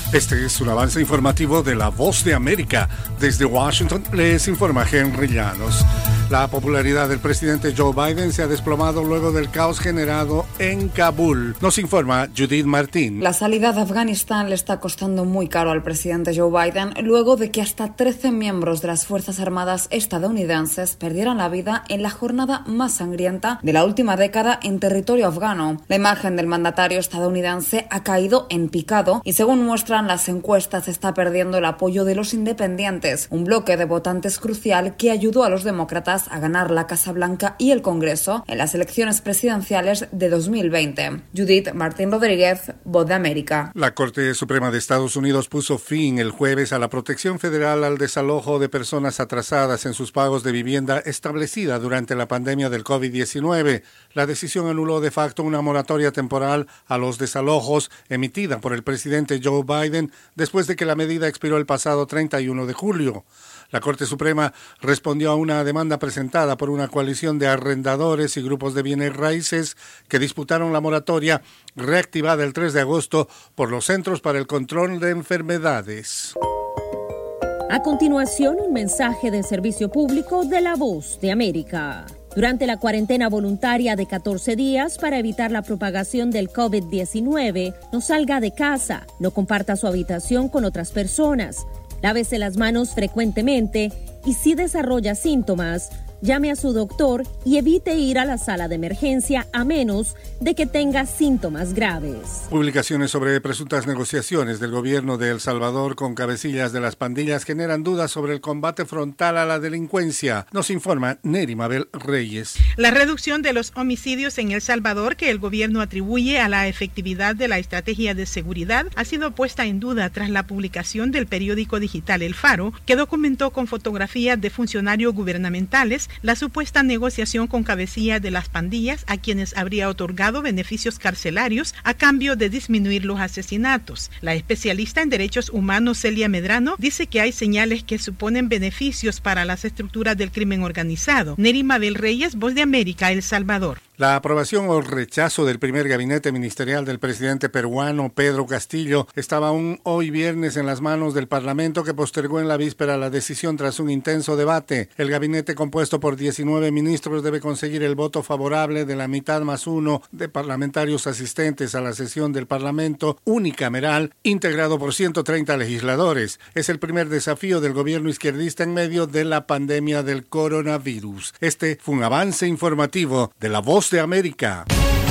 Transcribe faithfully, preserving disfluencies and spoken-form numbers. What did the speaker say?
Este es un avance informativo de La Voz de América. Desde Washington les informa Henry Llanos. La popularidad del presidente Joe Biden se ha desplomado luego del caos generado en Kabul. Nos informa Judith Martín. La salida de Afganistán le está costando muy caro al presidente Joe Biden luego de que hasta trece miembros de las Fuerzas Armadas estadounidenses perdieran la vida en la jornada más sangrienta de la última década en territorio afgano. La imagen del mandatario estadounidense ha caído en picado y, según muestran las encuestas, está perdiendo el apoyo de los independientes, un bloque de votantes crucial que ayudó a los demócratas a ganar la Casa Blanca y el Congreso en las elecciones presidenciales de dos mil veinte. Judith Martín Rodríguez, Voz de América. La Corte Suprema de Estados Unidos puso fin el jueves a la protección federal al desalojo de personas atrasadas en sus pagos de vivienda establecida durante la pandemia del COVID diecinueve. La decisión anuló de facto una moratoria temporal a los desalojos emitida por el presidente Joe Biden después de que la medida expiró el pasado treinta y uno de julio. La Corte Suprema respondió a una demanda presentada por una coalición de arrendadores y grupos de bienes raíces que disputaron la moratoria reactivada el tres de agosto por los Centros para el Control de Enfermedades. A continuación, un mensaje de servicio público de La Voz de América. Durante la cuarentena voluntaria de catorce días para evitar la propagación del COVID diecinueve, no salga de casa, no comparta su habitación con otras personas, lávese las manos frecuentemente y si desarrolla síntomas, llame a su doctor y evite ir a la sala de emergencia a menos de que tenga síntomas graves. Publicaciones sobre presuntas negociaciones del gobierno de El Salvador con cabecillas de las pandillas generan dudas sobre el combate frontal a la delincuencia. Nos informa Neri Mabel Reyes. La reducción de los homicidios en El Salvador, que el gobierno atribuye a la efectividad de la estrategia de seguridad, ha sido puesta en duda tras la publicación del periódico digital El Faro, que documentó con fotografías de funcionarios gubernamentales la supuesta negociación con cabecillas de las pandillas a quienes habría otorgado beneficios carcelarios a cambio de disminuir los asesinatos. La especialista en derechos humanos Celia Medrano dice que hay señales que suponen beneficios para las estructuras del crimen organizado. Neri Mabel Reyes, Voz de América, El Salvador. La aprobación o rechazo del primer gabinete ministerial del presidente peruano Pedro Castillo estaba aún hoy viernes en las manos del Parlamento, que postergó en la víspera la decisión tras un intenso debate. El gabinete, compuesto por diecinueve ministros, debe conseguir el voto favorable de la mitad más uno de parlamentarios asistentes a la sesión del Parlamento unicameral, integrado por ciento treinta legisladores. Es el primer desafío del gobierno izquierdista en medio de la pandemia del coronavirus. Este fue un avance informativo de La Voz de América.